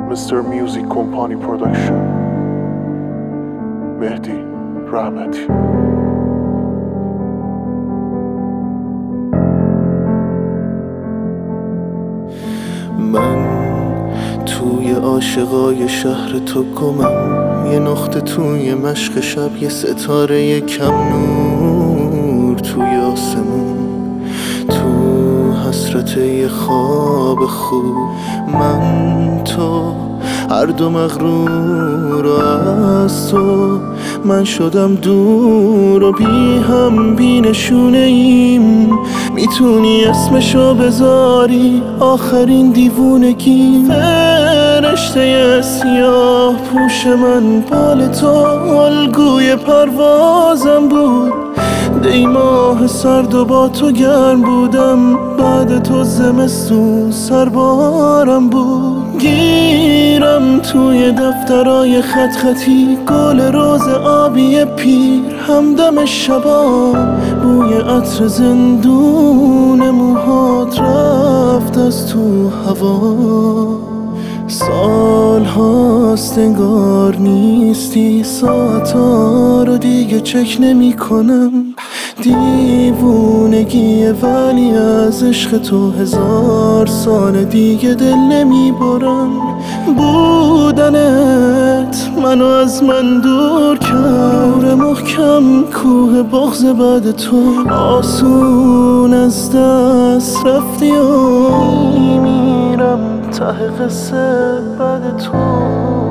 Mr. Music Company Production. مهدی رحمتی. من توی عاشقای شهر تو گمم، یه نقطه توی مشق شب، یه ستاره کم نور توی آسمون، تو حسرت یه خواب خوب. من تو هر دو مغرور و از تو من شدم دور و بی هم بی نشونه ایم. میتونی اسمشو بذاری آخرین دیوونگی. فرشته سیاه پوش من بال تو الگوی پروازم بود. دی ماه سرد و با تو گرم بودم، بعد تو زمستون سربارم بود. گیرم توی دفترای خط خطی، گل روز آبی پیر، همدم شبا بوی عطر زندون موهات رفت از تو هوا. سال هاست انگار نیستی، ساعتا رو دیگه چک نمی کنم. دیوونگیه ولی از عشق تو 1000 سال دیگه دل نمی برم. بودنت منو از من دور کرد، محکم کوه بغض بعد تو آسون از دست رفتی و میمیرم ته قصه بعد تو.